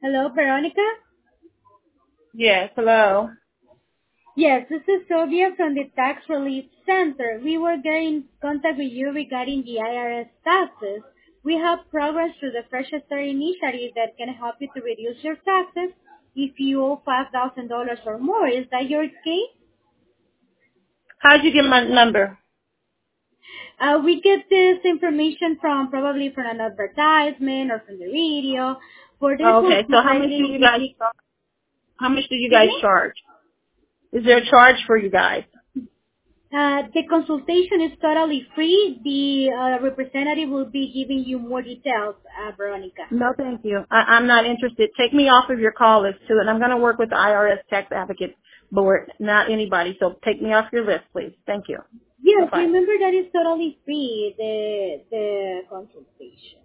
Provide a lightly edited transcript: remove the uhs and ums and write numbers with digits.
Hello, Veronica? Yes, hello. Yes, this is Sylvia from the Tax Relief Center. We were getting in contact with you regarding the IRS taxes. We have programs through the Fresh Start initiative that can help you to reduce your taxes if you owe $5,000 or more. Is that your case? How'd you get my number? We get this information from probably from an advertisement or from the radio. For this Oh, one, okay. So most likely, how much do you excuse guys me? charge? Is there a charge for you guys? The consultation is totally free. The representative will be giving you more details, Veronica. No, thank you. I'm not interested. Take me off of your call list too, and I'm going to work with the IRS Tax Advocate Board, not anybody. So take me off your list, please. Thank you. Yes, Bye-bye. remember that is totally free, the consultation.